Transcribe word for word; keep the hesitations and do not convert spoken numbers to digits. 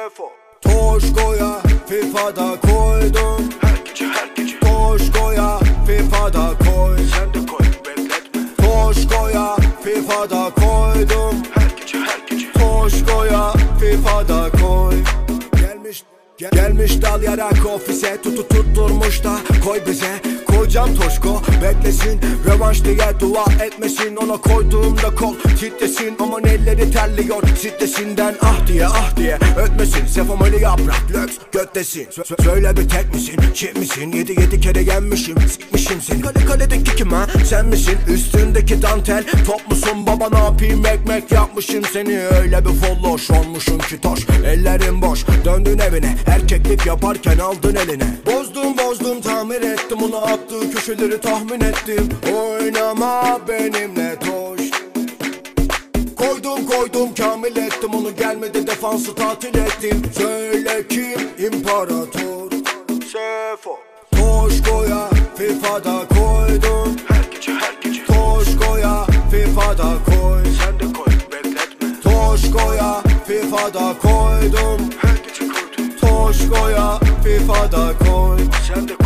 Sefo Toşko'ya FIFA'da koydum. Her gece her gece Toşko'ya FIFA'da koy. sen de koy, bekletme. Toşko'ya FIFA'da koydum. Her gece her gece Toşko'ya FIFA'da koy. Gelmiş gel, Gelmiş dal yarak ofise, tutu tutturmuş da koy bize. Koyacağım Toşko beklesin, rövanş diye dua etmesin. Ona koyduğumda kol titresin, aman elleri terliyor stresinden. Ah diye ah diye ötmesin, Sefom öyle yaprak löks göttesin. Sö Söyle bir tek misin, çift misin? Yedi yedi kere yenmişim, sikmişim seni. Kale kaledeki kim ha, sen misin? Üstündeki dantel top musun baba, ne yapayım, ekmek yapmışım seni. Öyle bir folloş olmuşum ki toş, ellerim boş. Döndün evine, erkeklik yaparken aldın eline. Bozdum bozdum tamir ettim, onu attığı köşeleri tahmin ettim. Oynama benimle toş. Koydum koydum kamil ettim onu, gelmedi defansı tatil ettim. Söyle kim imparator? Sefo Toşko'ya FIFA'da koydum. her gece her gece Toşko'ya FIFA'da koy. sen de koy, bekletme. Toşko'ya FIFA'da koydum. Her gece koydum, Toşko'ya FIFA'da koy. sen de